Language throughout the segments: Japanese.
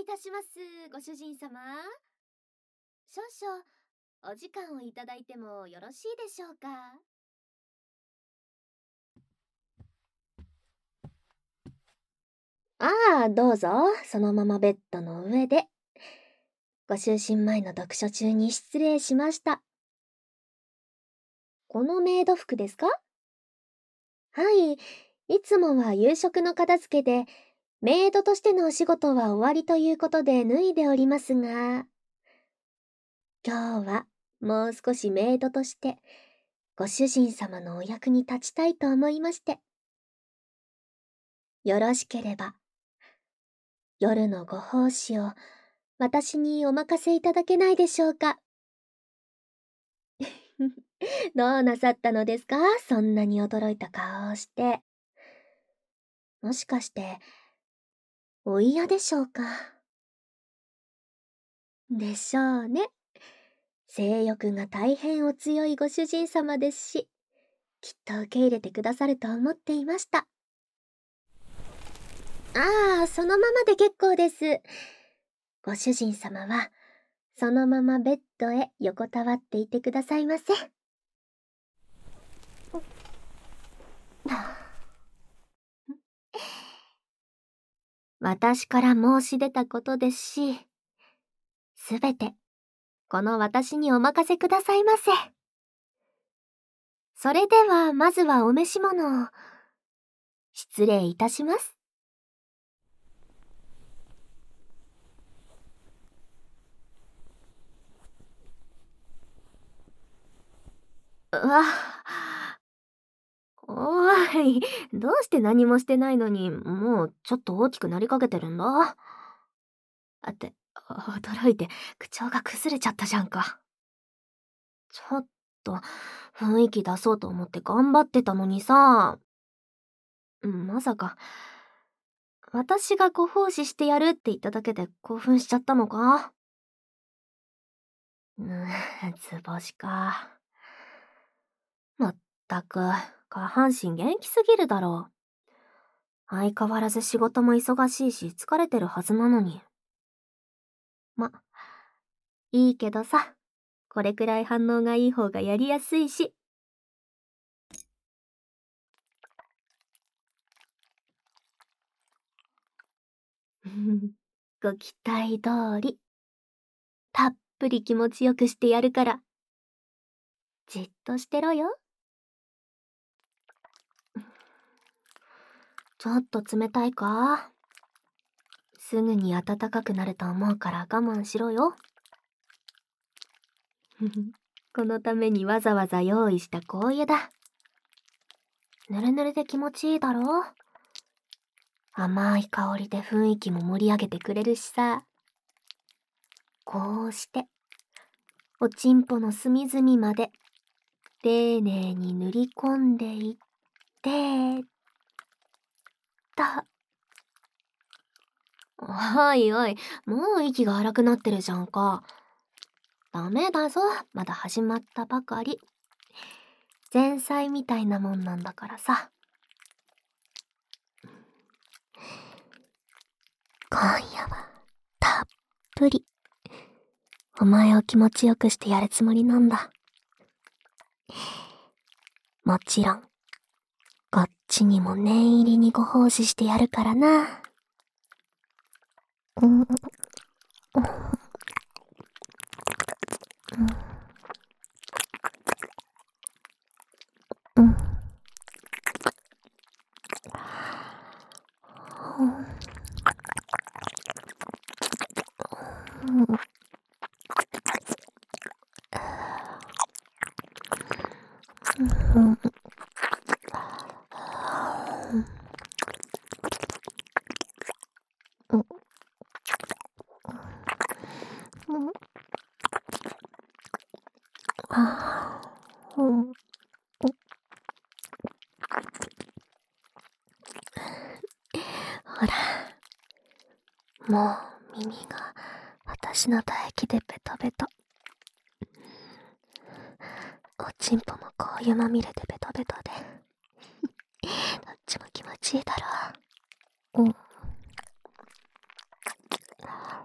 いたします、ご主人様。少々お時間をいただいてもよろしいでしょうか。ああ、どうぞ、そのままベッドの上で。ご就寝前の読書中に失礼しました。このメイド服ですか？はい、いつもは夕食の片付けで、メイドとしてのお仕事は終わりということで脱いでおりますが、今日はもう少しメイドとして、ご主人様のお役に立ちたいと思いまして。よろしければ、夜のご奉仕を私にお任せいただけないでしょうか。どうなさったのですか？そんなに驚いた顔をして。もしかして、お嫌でしょうか？でしょうね。性欲が大変お強いご主人様ですし、きっと受け入れてくださると思っていました。ああ、そのままで結構です。ご主人様は、そのままベッドへ横たわっていてくださいませ。私から申し出たことですし、すべて、この私にお任せくださいませ。それでは、まずはお召し物を。失礼いたします。わ、おーい、どうして何もしてないのに、もうちょっと大きくなりかけてるんだ？驚いて口調が崩れちゃったじゃんか。ちょっと、雰囲気出そうと思って頑張ってたのにさ。まさか、私がご奉仕してやるって言っただけで興奮しちゃったのか？図星か。まったく、下半身元気すぎるだろう。相変わらず仕事も忙しいし疲れてるはずなのに。いいけどさ、これくらい反応がいい方がやりやすいし。ご期待通り、たっぷり気持ちよくしてやるから、じっとしてろよ。ちょっと冷たいか？すぐに暖かくなると思うから我慢しろよ。このためにわざわざ用意した香油だ。ぬるぬるで気持ちいいだろ？甘い香りで雰囲気も盛り上げてくれるしさ。こうして、おちんぽの隅々まで、丁寧に塗り込んでいって、おいおい、もう息が荒くなってるじゃんか。ダメだぞ、まだ始まったばかり。前菜みたいなもんなんだからさ。今夜は、たっぷり、お前を気持ちよくしてやるつもりなんだ。もちろん、こっちにも念入りにご奉仕してやるからな。うん。うん。ほら、もう耳が私の唾液でベトベト。おちんぽも香油まみれでベトベトで。どっちも気持ちいいだろう。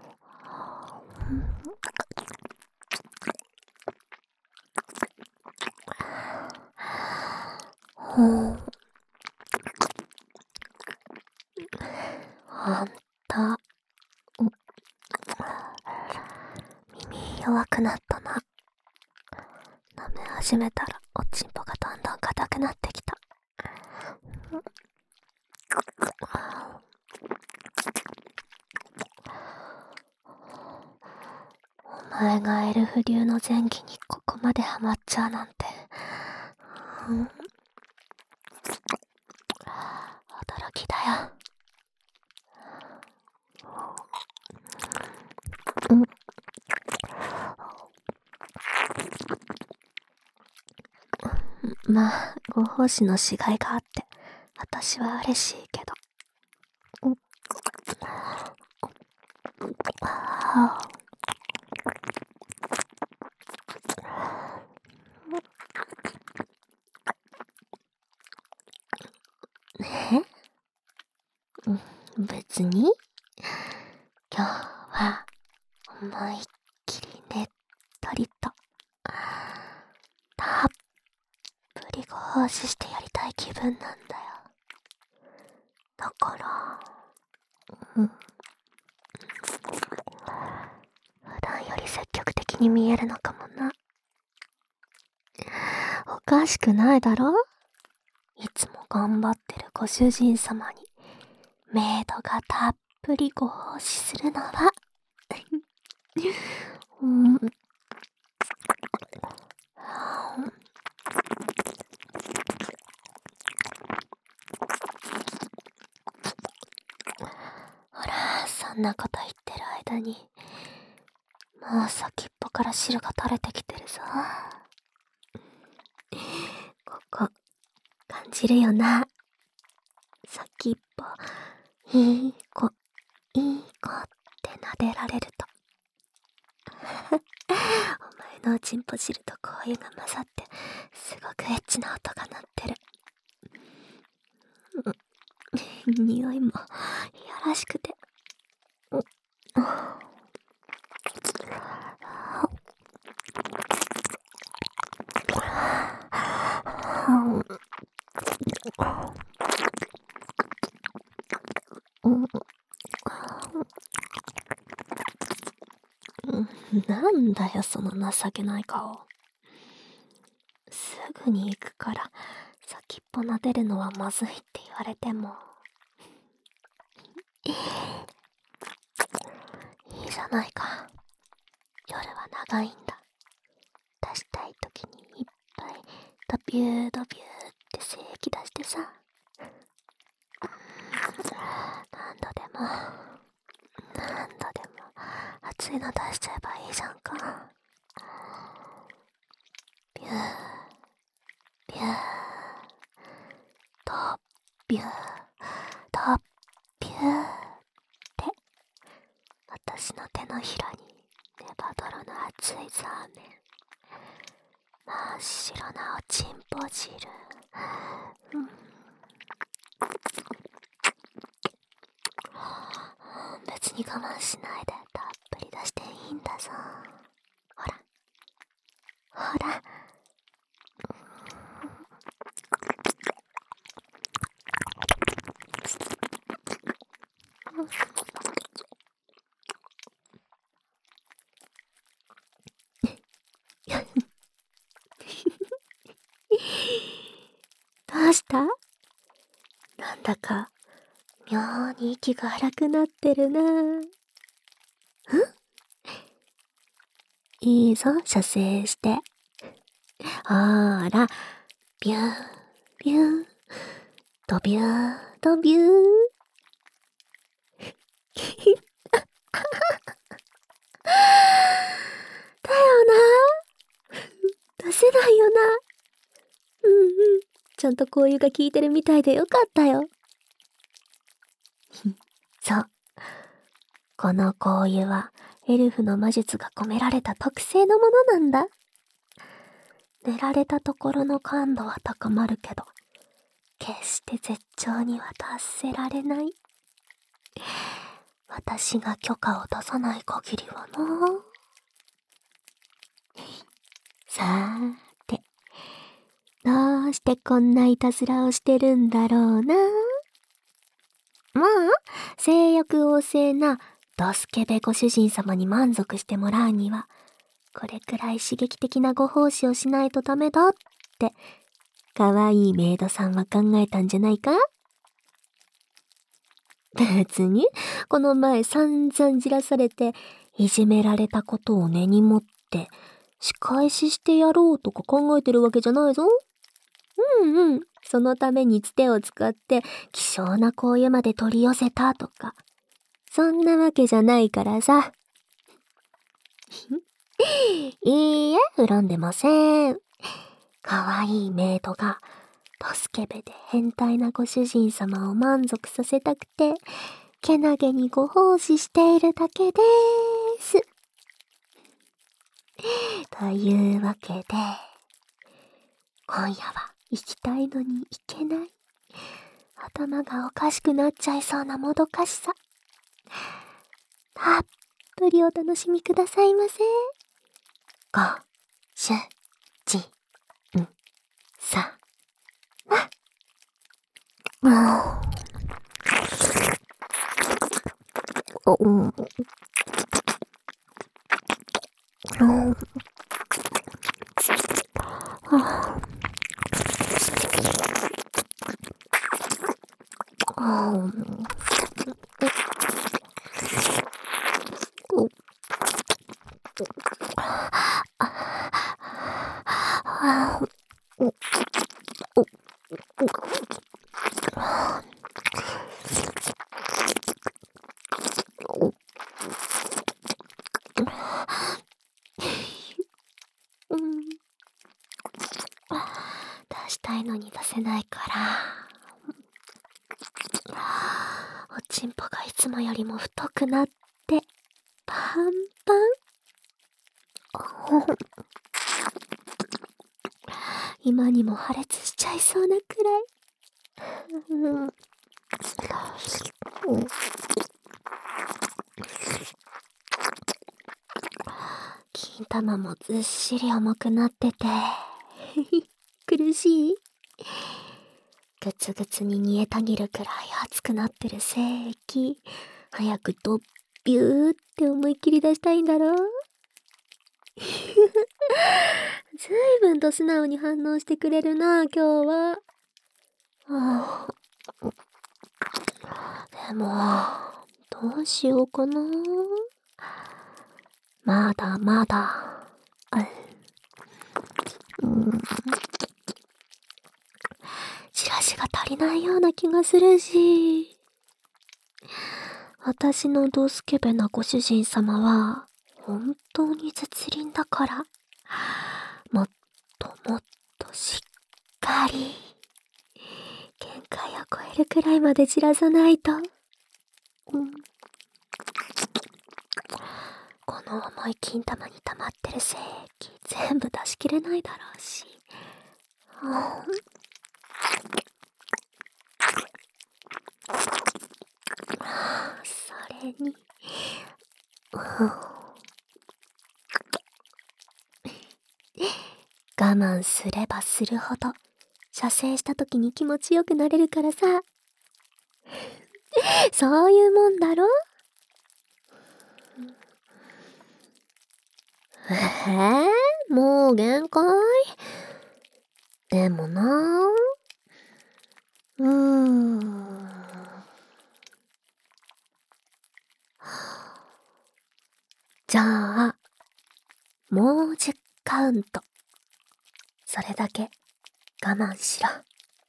あんた、耳弱くなったな。舐め始めたらおちんぽがどんどん硬くなってきた。お前がエルフ流の前期にここまでハマっちゃうなんて、驚きだよ。まあ、ご奉仕のしがいがあって、私は嬉しいけど。別に今日は思いっきりねっとりとたっぷりご奉仕してやりたい気分なんだよ。だから普段より積極的に見えるのかもな。おかしくないだろ。いつも頑張ってるご主人様にメイドがたっぷりご奉仕するのはほら、そんなこと言ってる間にもう先っぽから汁が垂れてきてるぞ。ここ感じるよな。先っぽいい子いい子って撫でられるとお前のおちんぽ汁と香油が混ざってすごくエッチな音が鳴ってる。匂いもいやらしくてなんだよその情けない顔。すぐに行くから先っぽ撫でるのはまずいって言われてもいいじゃないか。夜は長いんだ。出したい時にいっぱいドビュードビューって精液出してさ、何度でも熱いの出しちゃえばいいじゃんか。ビュービュードビュードビューって私の手のひらにネバドロの熱いザーメン、真っ白なおちんぽ汁、別に我慢しないでたっぷり出していいんだぞ。ほらほらどうした？なんだか妙に息が荒くなってるな。いいぞ、射精して。ほーら、ビュービュードビュードビューだよな。出せないよな。ちゃんと香油が効いてるみたいでよかったよ。そう。この香油はエルフの魔術が込められた特製のものなんだ。寝られたところの感度は高まるけど、決して絶頂には達せられない。私が許可を出さない限りはな。さーて、どううしてこんないたずらをしてるんだろうな。まあ、性欲旺盛なドスケベご主人様に満足してもらうには、これくらい刺激的なご奉仕をしないとダメだって、かわいいメイドさんは考えたんじゃないか？別に、この前散々じらされて、いじめられたことを根に持って、仕返ししてやろうとか考えてるわけじゃないぞ。そのためにつてを使って、希少な香油まで取り寄せたとか。そんなわけじゃないからさ。いいえ、恨んでません。かわいいメイドが、ドスケベで変態なご主人様を満足させたくて、けなげにご奉仕しているだけでーす。というわけで、今夜は行きたいのに行けない。頭がおかしくなっちゃいそうなもどかしさ。たっぷりお楽しみくださいませ。ご、しゅ、じ、ん、さ、ま。出したいのに出せないから、おちんぽがいつもよりも太くなってパンパン。今にも破裂しちゃいそうなくらい。金玉もずっしり重くなってて苦しい。グツグツに煮えたぎるくらい熱くなってる精液、早くドッビューって思いっきり出したいんだろう。ずいぶんと素直に反応してくれるな、今日は。でも、どうしようかな。まだまだ。チラシが足りないような気がするし。私のドスケベなご主人様は、本当に絶倫だから、もっともっとしっかり、限界を超えるくらいまで散らさないと。この重い金玉に溜まってる精液、全部出しきれないだろうし。それに、我慢すればするほど、射精した時に気持ちよくなれるからさ。そういうもんだろ？もう限界？でもなじゃあ、もう10カウント。それだけ我慢しろ。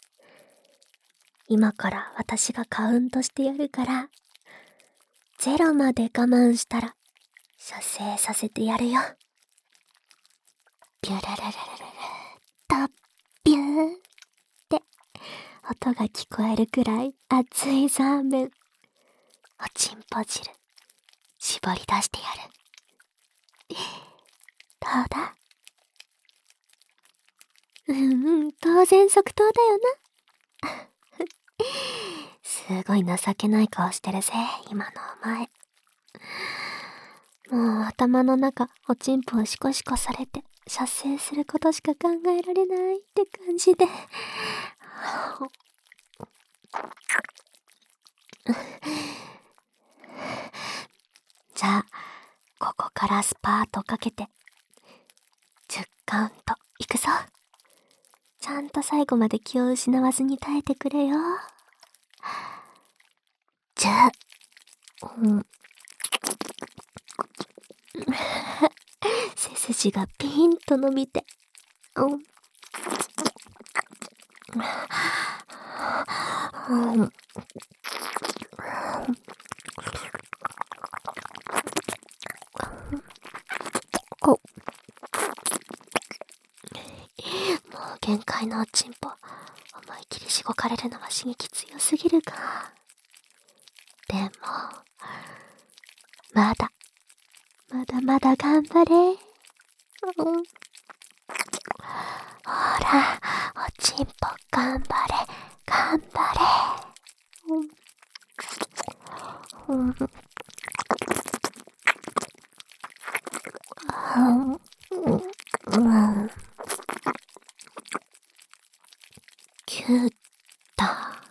今から私がカウントしてやるから、0まで我慢したら、射精させてやるよ。ビュルルルルルル、とビューって音が聞こえるくらい熱いザーメン。おちんぽ汁、絞り出してやる。どうだ？当然即答だよな。すごい情けない顔してるぜ、今のお前。もう頭の中、おちんぽをシコシコされて、 射精することしか考えられないって感じで。じゃあ、ここからスパートかけて、10カウントいくぞ。ちゃんと最後まで気を失わずに耐えてくれよ。10、背筋がピーンと伸びて、もう限界のおちんぽ、思い切りしごかれるのは刺激強すぎるか。でも、まだまだ頑張れ。ほら、おちんぽ頑張れ、頑張れ。キューだ。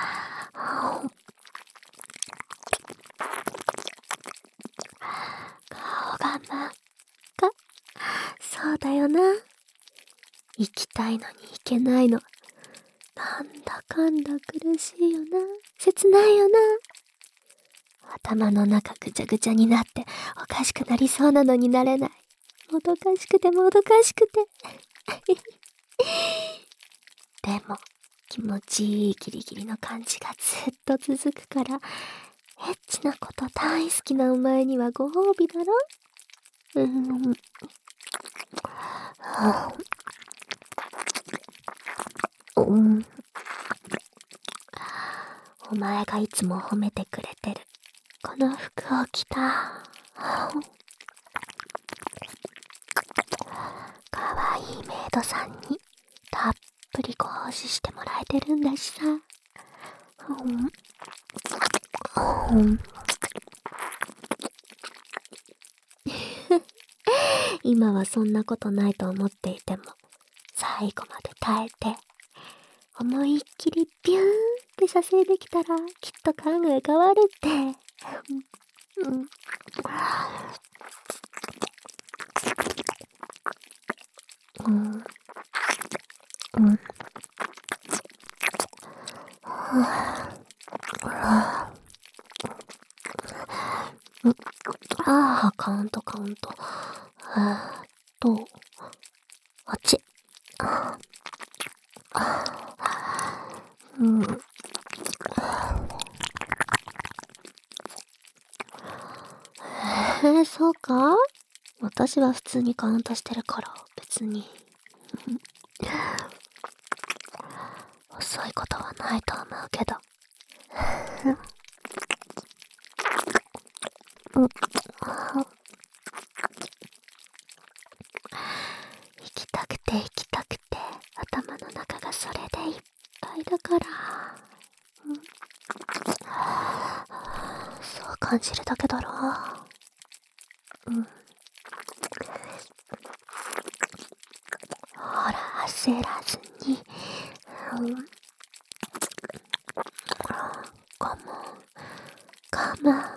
顔が真っ赤。そうだよな。行きたいのに行けないの。なんだかんだ苦しいよな。切ないよな。頭の中ぐちゃぐちゃになっておかしくなりそうなのになれない。もどかしくてもどかしくて。でも気持ちいいギリギリの感じがずっと続くから、エッチなこと大好きなお前にはご褒美だろ。お前がいつも褒めてくれてるこの服を着たかわいいメイドさんにたっぷりご奉仕してもらえてるんだしさ。今はそんなことないと思っていても、最後まで耐えて思いっきりビューンって射精できたらきっと考え変わるって。ああ、カウント。あっち。そうか？私は普通にカウントしてるから別に遅いことはないと思うけど。行きたくて頭の中がそれでいっぱいだから。そう感じるだけだろ。ほら焦らずに。我慢。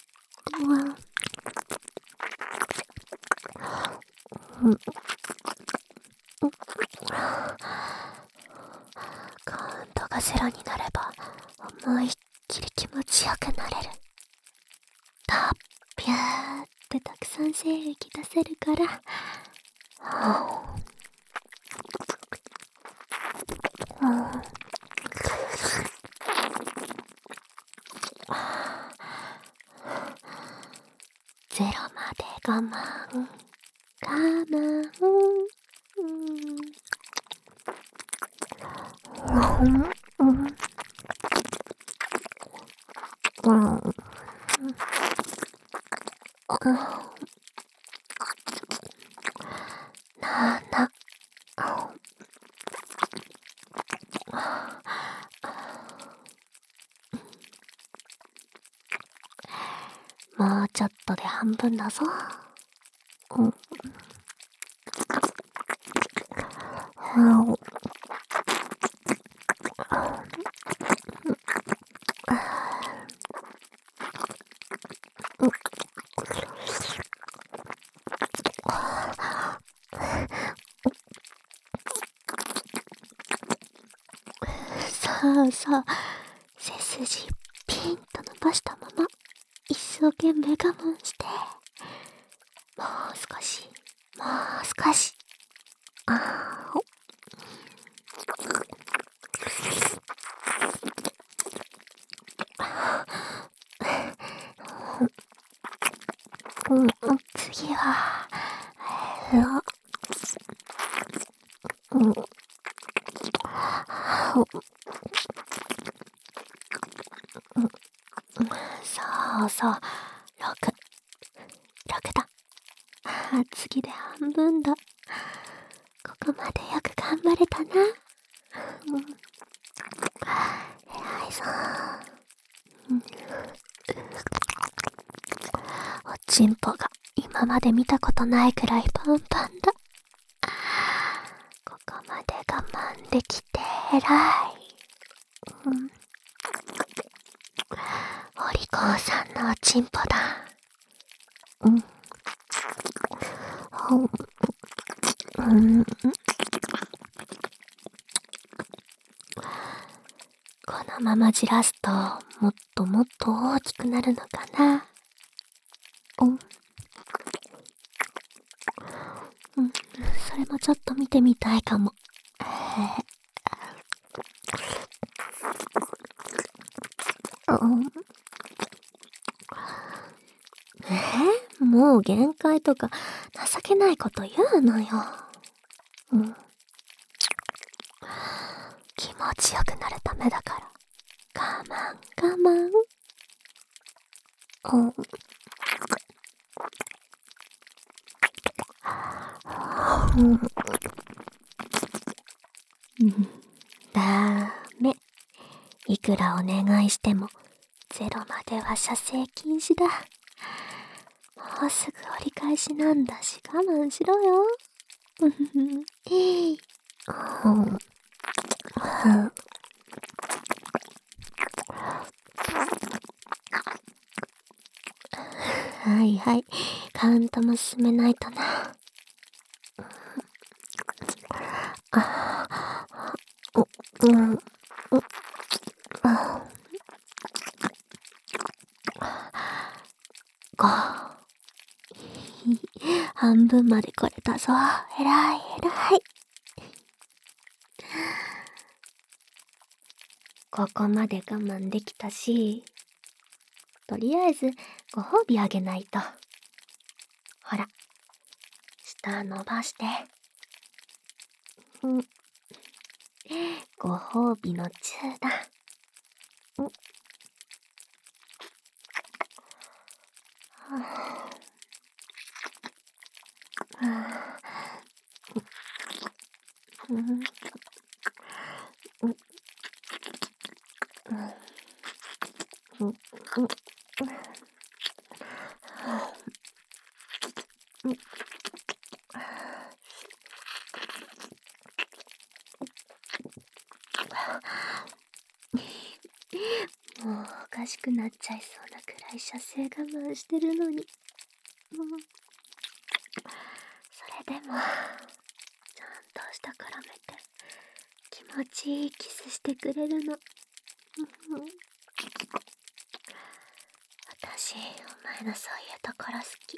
カウントがゼロになれば思いっきり気持ちよくなれる。たっぴゃーってたくさん精液出せるから。ゼロまで我慢。もうちょっとで半分だぞ。 さあさあ、背筋ピンと伸ばしたまま一生懸命我慢して、もう少し、もう少し。次は、そうそう、6だ。次で半分だ。ここまでよく頑張れたな。偉いぞ。おちんぽが今まで見たことないくらいパンパンだ。ここまで我慢できて偉い。お利口さんのおちんぽだ。このままじらすともっともっと大きくなるのかな。それもちょっと見てみたいかも。もう限界とか情けないこと言うのよ。気持ちよくなるためだから、我慢。ダメ。いくらお願いしても0までは射精禁止だ。もうすぐ折り返しなんだし我慢しろよ。はい、カウントも進めないとな。半分まで来れたぞ。偉い。ここまで我慢できたし、とりあえずご褒美あげないと。ほら、舌伸ばして。ご褒美のチューだ。もうおかしくなっちゃいそうなくらい射精我慢してるのに。それでもちゃんと下からめて気持ちいいキスしてくれるの。私、お前のそういうところ好き。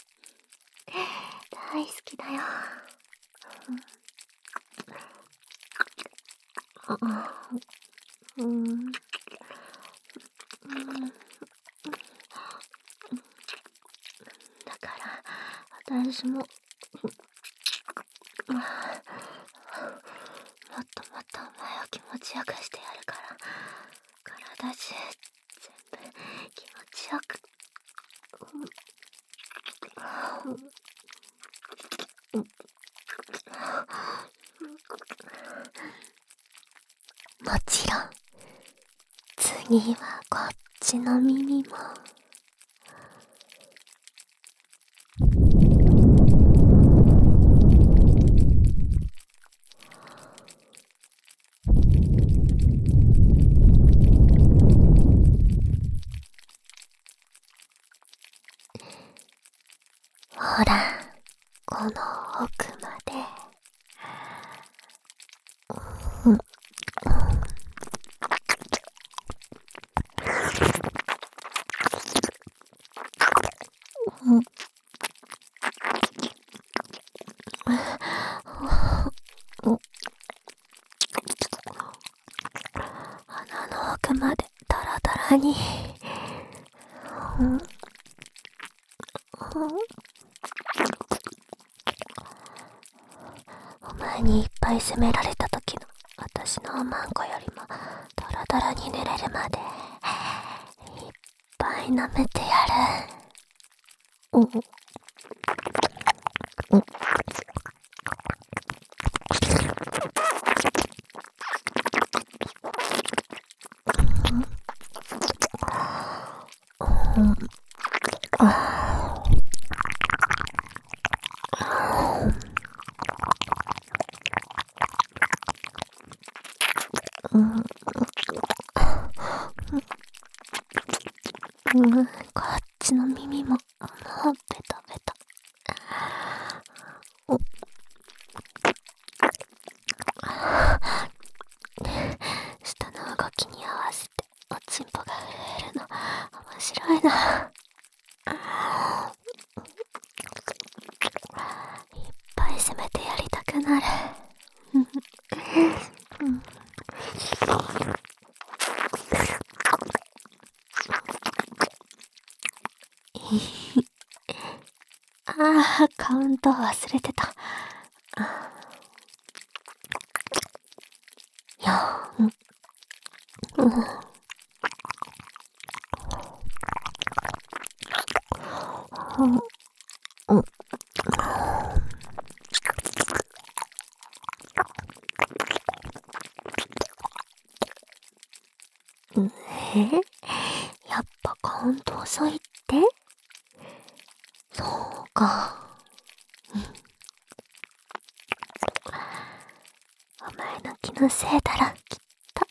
大好きだよ。だから私ももっともっとお前を気持ちよくしてやるから、体中全部気持ちよく。もちろん次はこっちの耳も。 鼻の奥までダラダラに。お前にいっぱい責められた時の私のおまんこよりもダラダラに寝れるまでいっぱい舐めてやる。こっちの耳ももうベタベタ。下の動きに合わせておちんぽが震えるの面白いな。いっぱい攻めてやりたくなる。カウント忘れてた。やっぱカウント遅いって？そうか。お前の気のせいだろ、きっと。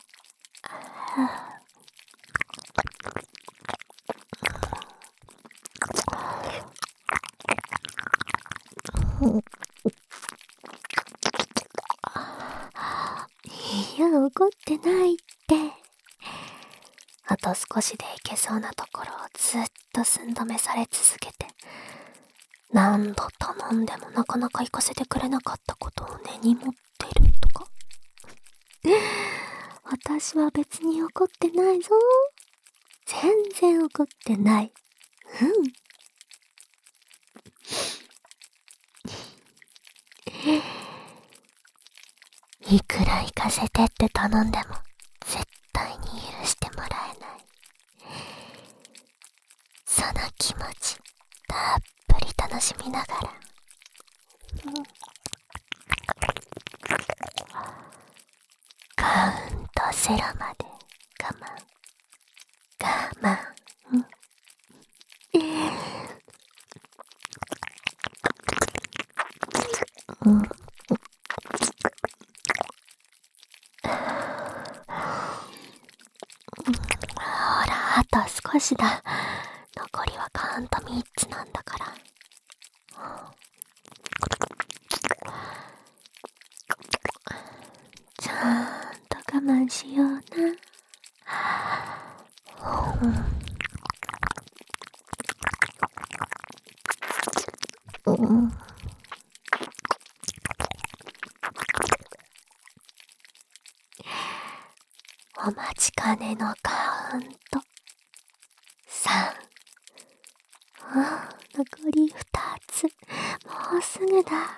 いや、怒ってないって。あと少しでいけそうなところをずっと寸止めされ続けて、何度頼んでもなかなか行かせてくれなかったことを根に持ってるとか。私は別に怒ってないぞ。全然怒ってない。いくら行かせてって頼んでも絶対に許してもらえない。その気持ちたっぷり楽しみながら、カウント0まで我慢。ほら、あと少しだ。残りはカウント3つなんだから。ちゃんと我慢しような。お待ちかねのカウント。3。残り2つ。もうすぐだ。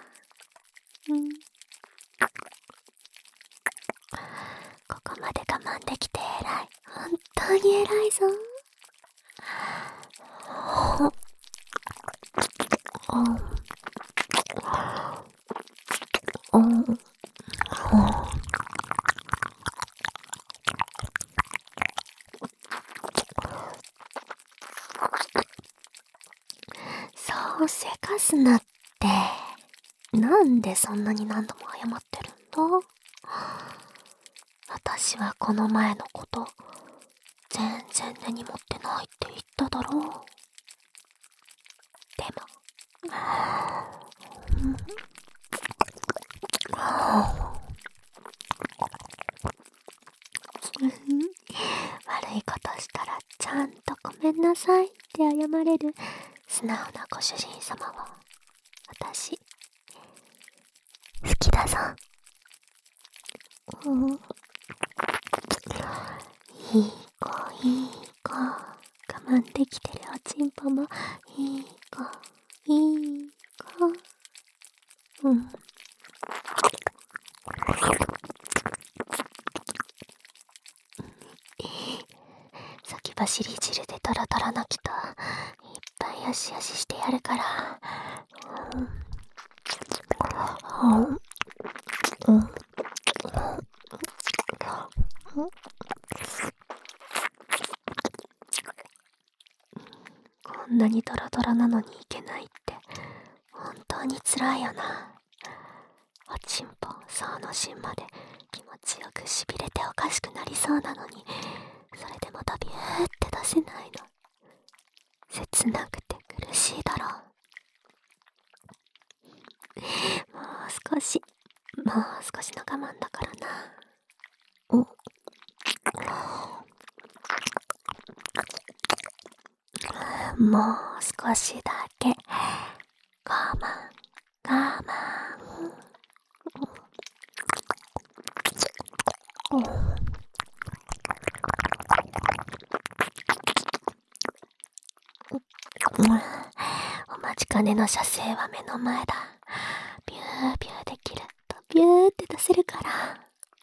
ここまで我慢できて偉い。本当に偉いぞ。そうせかすなって。なんでそんなに何度も謝ってるんだ？私はこの前のこと全然根に持ってないって言っただろう。でもめんなさいって謝れる素直なご主人様を私好きだぞ。いい子いい子、我慢できてるおちんぽもいい子いい子。先走り汁でトロトロのきといっぱいよしよししてやるから。こんなにトロトロなのにいけないって本当につらいよな。おちんぽその芯まで気持ちよくしびれておかしくなりそうなのに、それでもドビューって出せないの。切なくて苦しいだろう。もう少しの我慢だからな。もう少しだけ我慢。お待ちかねの射精は目の前だ。ビュービューできるとビューって出せるから。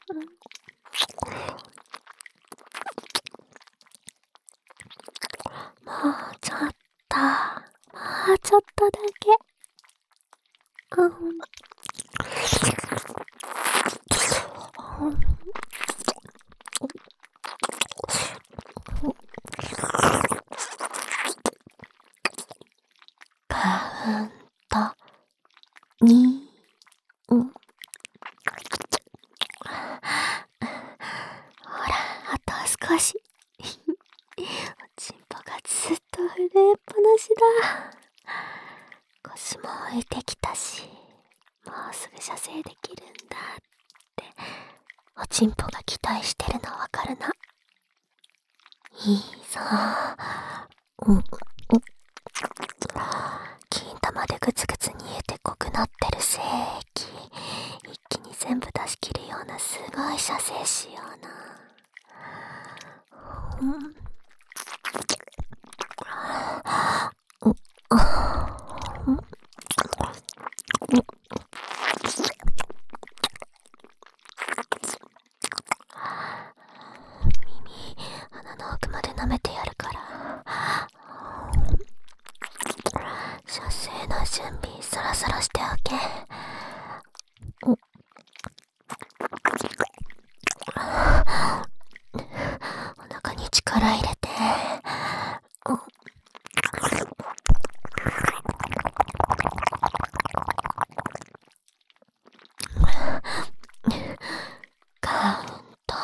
もうちょっとだけ。カウント2。ほら、あと少し。おちんぽがずっと震えっぱなしだ。腰も浮いてきたし、もうすぐ射精できるんだっておちんぽが期待してるのわかるな。いいぞ。金玉でグツグツ煮えて濃くなってる精液一気に全部出し切るようなすごい射精しような。鼻の奥まで舐めてやるから。射精の準備そろそろしておけ。お腹に力入れて。カウント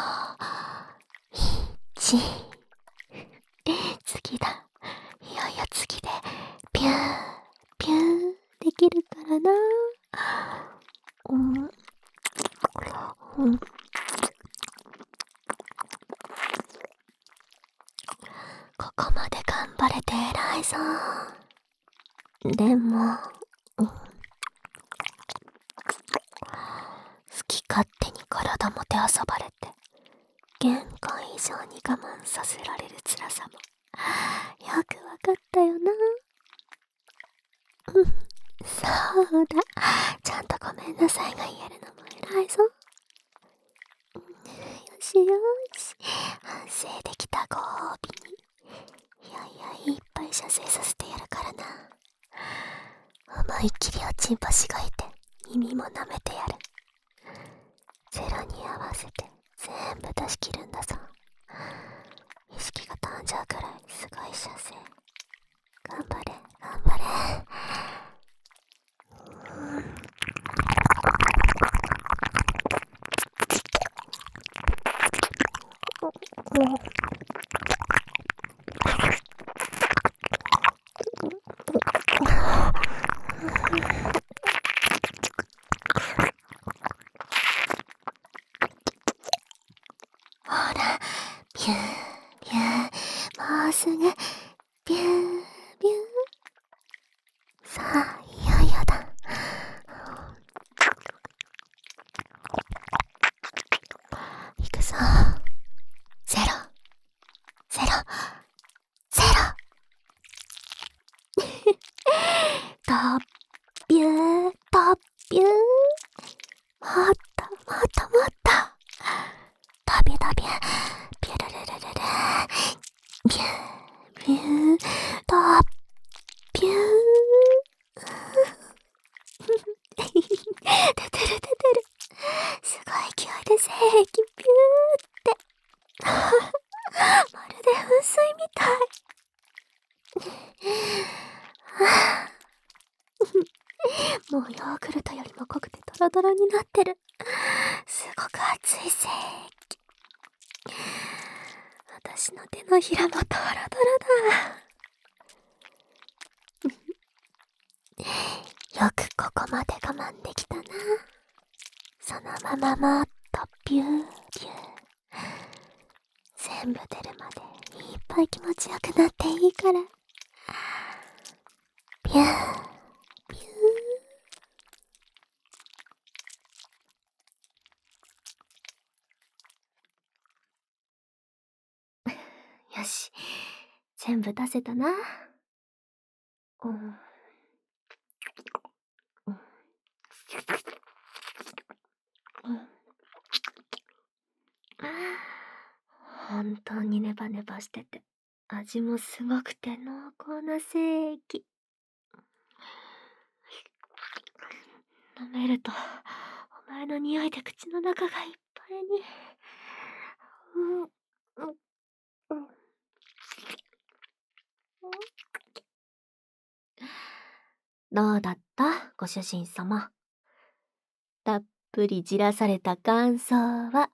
1。次だ。いよいよ次でピューピューできるからな。ここまで頑張れて偉いぞ。でも好き勝手に体もてあそばれて限界以上に我慢させられる辛さもよくわかったよな。そうだ、ちゃんとごめんなさいが言えるのも偉いぞ。よしよし、反省できたご褒美にいっぱい射精させてやるからな。思いっきりおちんぽしごいて耳も舐めてやる。ゼロに合わせて全部出し切るんだぞ。意識が飛んじゃうくらいすごい射精。頑張れ頑張れ。ほら、ピューピュー、もうすぐすごく熱い精液。私の手のひらもドロドロだ。よくここまで我慢できたな。そのままもっとビュービュー。全部出るまでいっぱい気持ちよくなっていいから。ビュービュー。よし、全部出せたな。うん。本当にネバネバしてて、味もすごくて濃厚な精液。飲めると、お前の匂いで口の中がいっぱいに。どうだったご主人様。たっぷりじらされた感想は。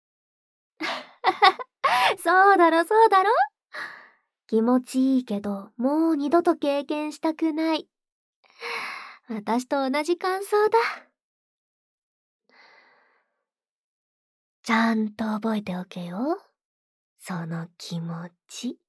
そうだろそうだろ。気持ちいいけど、もう二度と経験したくない。私と同じ感想だ。ちゃんと覚えておけよ。その気持ち。